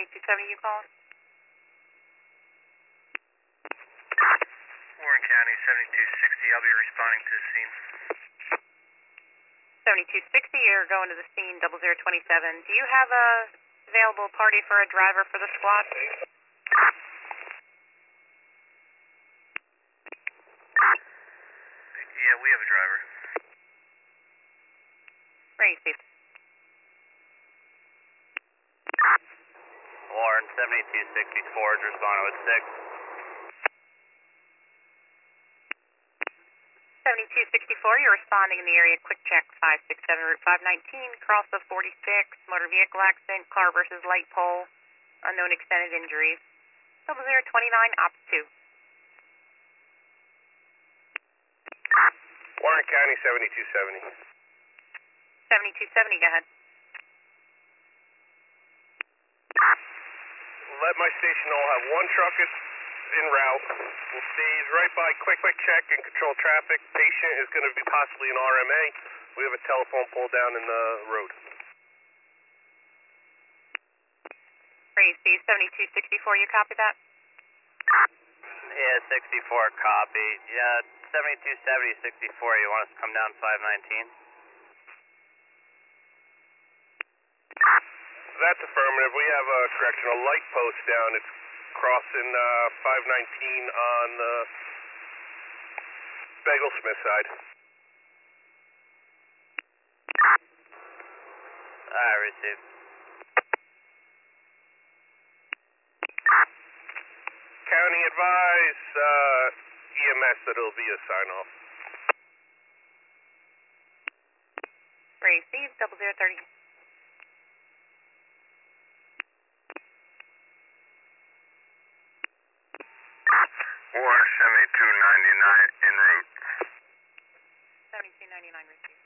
7270 you called? Warren County, 7260. I'll be responding to the scene. 7260, you're going to the scene, 0027. Do you have a available party for a driver for the squad? Yeah, we have a driver. Great, Steve. Warren, 7264 is responding with 7264, you're responding in the area. Quick check 567 Route 519, cross of 46, motor vehicle accident, car versus light pole, unknown extended injuries. 0029 Ops 2. Warren County, 7270. 7270, go ahead. Let my station know I'll have one truck en route. We'll stay right by quick check and control traffic. Patient is going to be possibly an RMA. We have a telephone pole down in the road. Great, Steve. 7264, you copy that? Yeah, 64 copy. Yeah, 7270, 64. You want us to come down 519? That's affirmative. We have a correctional light post down. It's crossing 519 on the Bagelsmith side. Alright, received. County advise EMS that it'll be a sign-off. Great, Steve. 0030. Warren 7299 en route. 7299 received.